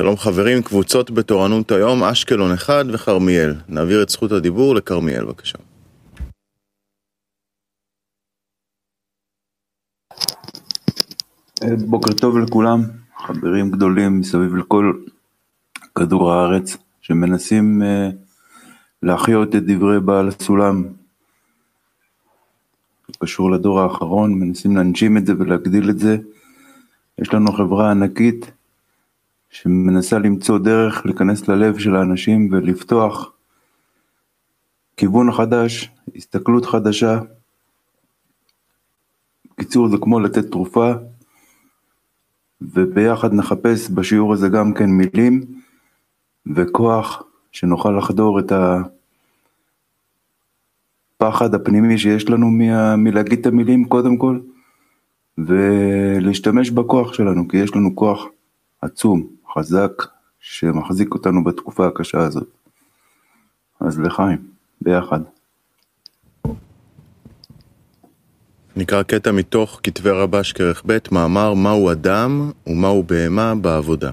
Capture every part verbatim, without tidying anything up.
שלום חברים, קבוצות בתורנות היום, אשקלון אחד וחרמיאל. נעביר את זכות הדיבור לקרמיאל, בבקשה. בוקר טוב לכולם, חברים גדולים מסביב לכל כדור הארץ שמנסים uh, להחיות את דברי בעל הסולם. קשור לדור האחרון, מנסים להנשים את זה ולהגדיל את זה. יש לנו חברה ענקית שמנסה למצוא דרך להיכנס ללב של האנשים ולפתוח כיוון חדש, הסתכלות חדשה. קיצור, זה כמו לתת תרופה, וביחד נחפש בשיעור הזה גם כן מילים וכוח שנוכל לחדור את הפחד הפנימי שיש לנו מה, מלהגיד את המילים קודם כל, ולהשתמש בכוח שלנו, כי יש לנו כוח עצום, חזק, שמחזיק אותנו בתקופה הקשה הזאת. אז לחיים, ביחד. נקרא קטע מתוך כתבי רבש כרך ב', מאמר מהו אדם ומהו בהמה בעבודה.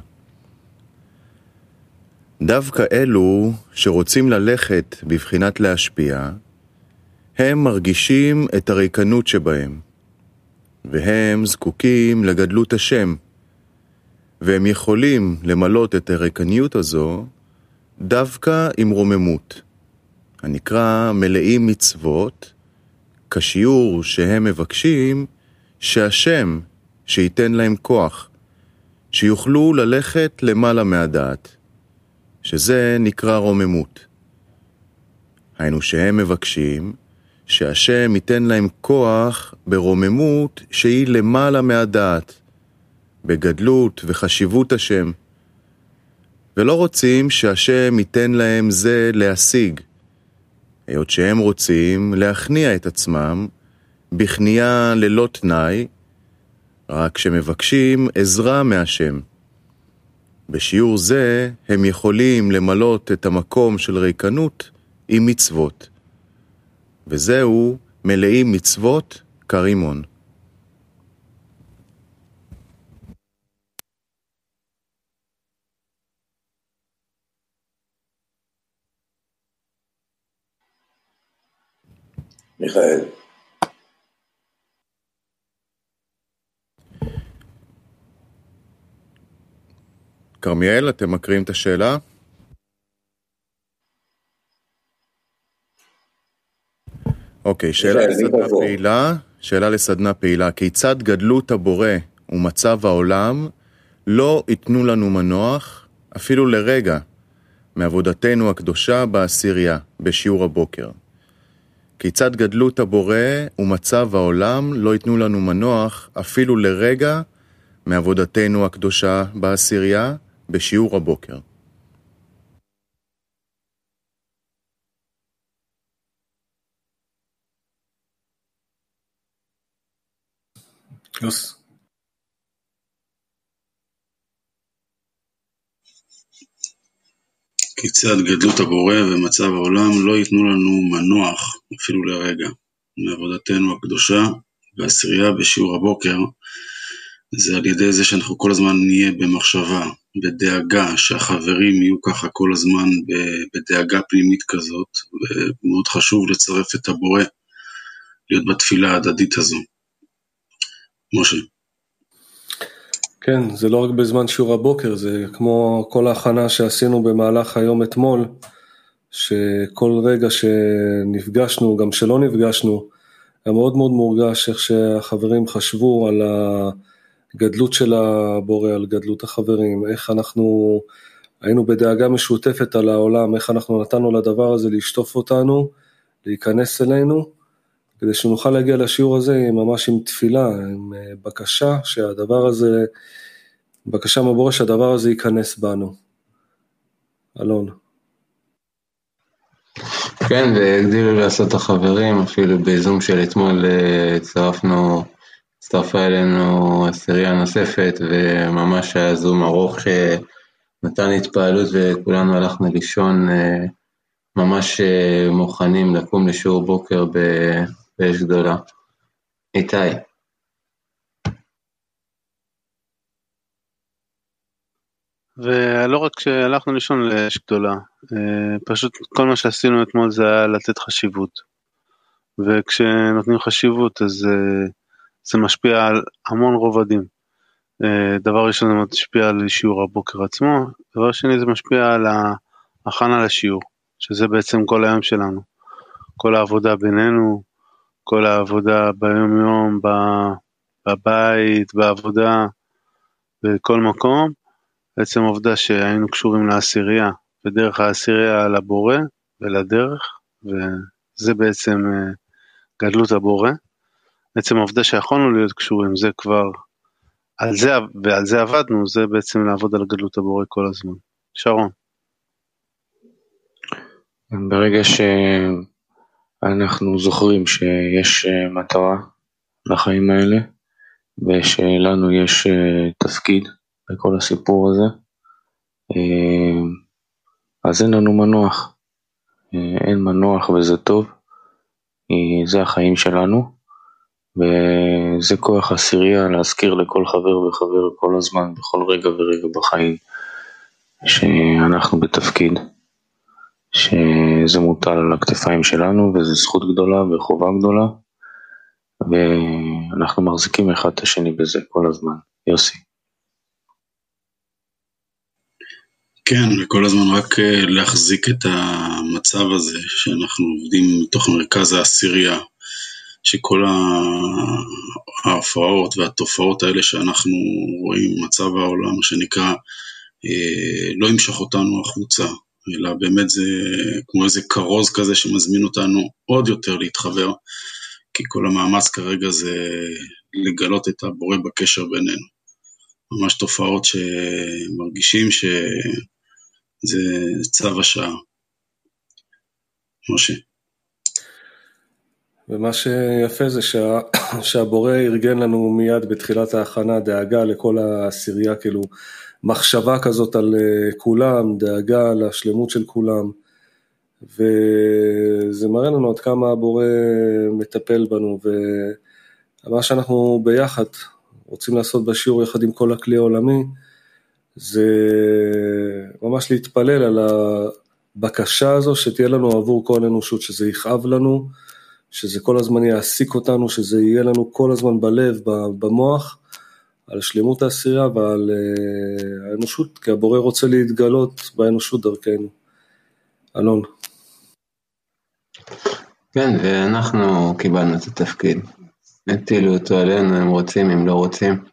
דווקא אלו שרוצים ללכת בבחינת להשפיע, הם מרגישים את הריקנות שבהם, והם זקוקים לגדלות השם, והם יכולים למלות את הריקניות הזו דווקא עם רוממות, הנקרא מלאים מצוות, כשיעור שהם מבקשים שהשם שייתן להם כוח, שיוכלו ללכת למעלה מהדעת, שזה נקרא רוממות. היינו שהם מבקשים שהשם ייתן להם כוח ברוממות שהיא למעלה מהדעת, בגדלות וחשיבות השם, ולא רוצים שהשם ייתן להם זה להשיג, היות שהם רוצים להכניע את עצמם בכניעה ללא תנאי, רק שמבקשים עזרה מהשם. בשיעור זה הם יכולים למלות את המקום של ריקנות עם מצוות, וזהו מלאים מצוות כרימון. מיכאל. קרמיאל, אתם מקריאים את השאלה? אוקיי, שאלה לסדנה פעילה, שאלה לסדנה פעילה, כיצד גדלות הבורא ומצב העולם לא ייתנו לנו מנוח אפילו לרגע מעבודתנו הקדושה בעשירייה בשיעור הבוקר. כיצד גדלות הבורא ומצב העולם לא ייתנו לנו מנוח אפילו לרגע מעבודתנו הקדושה בעשירייה בשיעור הבוקר. יוס. כיצד גדלות הבורא ומצב העולם לא ייתנו לנו מנוח אפילו לרגע מעבודתנו הקדושה בעשירייה בשיעור הבוקר. זה על ידי זה שאנחנו כל הזמן נהיה במחשבה, בדאגה, שהחברים יהיו ככה כל הזמן בדאגה פנימית כזאת, ומאוד חשוב לצרף את הבורא, להיות בתפילה ההדדית הזו. משה. כן, זה לא רק בזמן שיעור הבוקר, זה כמו כל ההכנה שעשינו במהלך היום אתמול, שכל רגע שנפגשנו, גם שלא נפגשנו, היה מאוד מאוד מורגש איך שהחברים חשבו על הגדלות של הבורא, על גדלות החברים, איך אנחנו היינו בדאגה משותפת על העולם, איך אנחנו נתנו לדבר הזה להשטוף אותנו, להיכנס אלינו, כדי שנוכל להגיע לשיעור הזה ממש עם תפילה, עם בקשה שהדבר הזה, בקשה מבורא שהדבר הזה ייכנס בנו. אלון. כן, והגדילו לעשות החברים, אפילו בזום של אתמול הצטרפנו, הצטרפה אלינו עשירייה נוספת, וממש היה זום ארוך שנתן התפעלות וכולנו הלכנו לישון ממש מוכנים לקום לשיעור בוקר באש גדולה. איתי. ולא רק כשהלכנו לישון לאש גדולה, פשוט כל מה שעשינו אתמול זה היה לתת חשיבות, וכשנותנים חשיבות אז זה משפיע על המון רובדים. דבר ראשון זה משפיע על שיעור הבוקר עצמו, דבר שני זה משפיע על ההכנה לשיעור, שזה בעצם כל היום שלנו, כל העבודה בינינו, כל העבודה ביום יום, בבית, בעבודה, בכל מקום, בעצם עובדה שהיינו קשורים לעשירייה, ודרך העשירייה לבורא ולדרך, וזה בעצם גדלות הבורא, בעצם העובדה שיכולנו להיות קשורים, זה כבר, על זה, ועל זה עבדנו, זה בעצם לעבוד על גדלות הבורא כל הזמן. שרון. ברגע שאנחנו זוכרים שיש מטרה לחיים האלה, ושלנו יש תפקיד בכל הסיפור הזה, אז אין לנו מנוח, אין מנוח וזה טוב, זה החיים שלנו, וזה כוח עשירייה להזכיר לכל חבר וחבר כל הזמן, בכל רגע ורגע בחיים, שאנחנו בתפקיד, שזה מוטל על הכתפיים שלנו, וזה זכות גדולה וחובה גדולה, ואנחנו מחזיקים אחד את השני בזה כל הזמן. יוסי. כן, וכל הזמן רק להחזיק את המצב הזה, שאנחנו עובדים מתוך מרכז העשירייה, שכל ההפרעות והתופעות האלה שאנחנו רואים, מצב העולם שנקרא, לא ימשך אותנו החוצה, אלא באמת זה כמו איזה קרוז כזה שמזמין אותנו עוד יותר להתחבר, כי כל המאמץ כרגע זה לגלות את הבורא בקשר בינינו. ממש תופעות שמרגישים שזה צו השעה. משה. ומה שיפה זה שה... שהבורא ארגן לנו מיד בתחילת ההכנה דאגה לכל העשירייה, כאילו מחשבה כזאת על כולם, דאגה לשלמות של כולם, וזה מראה לנו עד כמה הבורא מטפל בנו, ומה שאנחנו ביחד רוצים לעשות בשיעור יחד עם כל הכלי העולמי, זה ממש להתפלל על הבקשה הזו שתהיה לנו עבור כל אנושות, שזה יכאב לנו, שזה כל הזמן יעסיק אותנו, שזה יהיה לנו כל הזמן בלב, במוח, על שלמות העשירייה ועל האנושות, כי הבורא רוצה להתגלות באנושות דרכנו. אלון. כן, ואנחנו קיבלנו את התפקיד. הטילו אותו עלינו, הם רוצים, הם לא רוצים.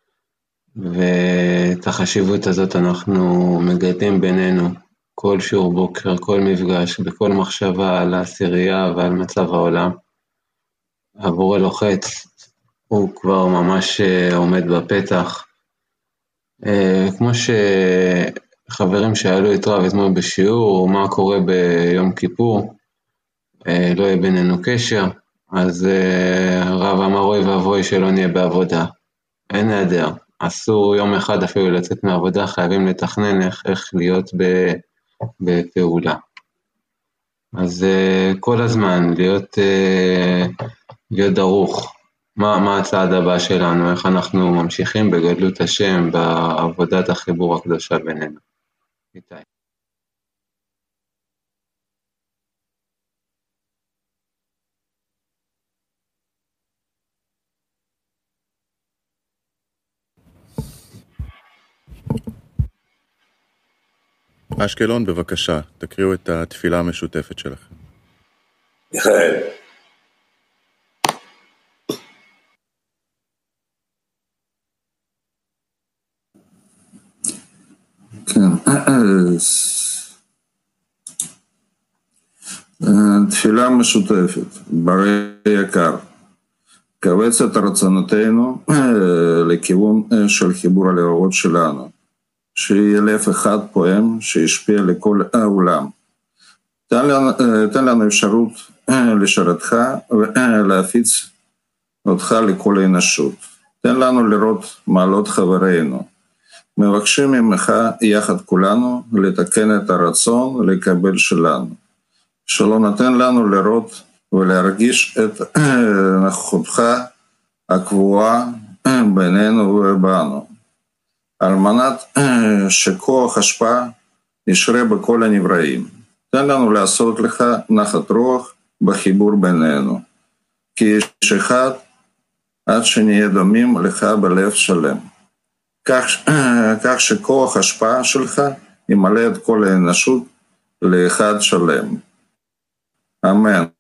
ואת החשיבות הזאת אנחנו מגדים בינינו, כל שיעור בוקר, כל מפגש, בכל מחשבה על העשירייה ועל מצב העולם. הבורא לוחץ, הוא כבר ממש עומד בפתח. כמו שחברים שאלו את רב אתמול בשיעור, מה קורה ביום כיפור, לא יהיה בינינו קשר, אז רב אמר אוי ואבוי שלא נהיה בעבודה. אין נהדר, אסור יום אחד אפילו לצאת מעבודה, חייבים לתכנן איך, איך להיות בפעולה. אז כל הזמן להיות, להיות דרוך. מה, מה הצעד הבא שלנו, איך אנחנו ממשיכים בגדלות השם, בעבודת החיבור הקדושה בינינו. איתי. אשקלון, בבקשה, תקריאו את התפילה המשותפת שלכם. מיכאל. כן, תפילה משותפת, בורא יקר, קבץ את רצונותינו לכיוון של חיבור הלבבות שלנו, שיהיה לב אחד פועם שישפיע לכל העולם. תן לנו, תן לנו אפשרות לשרתך ולהפיץ אותך לכל האנושות. תן לנו לראות מעלות חברינו. מבקשים ממך יחד כולנו לתקן את הרצון ולקבל שלנו. שלא נתן לנו לראות ולהרגיש את נוכחותך הקבועה בינינו ובנו. על מנת שכוח השפעה ישרה בכל הנבראים. תן לנו לעשות לך נחת רוח בחיבור בינינו, כי איש אחד עד שנהיה דומים לך בלב שלם. כך, כך שכוח השפעה שלך ימלא את כל האנושות לאחד שלם. אמן.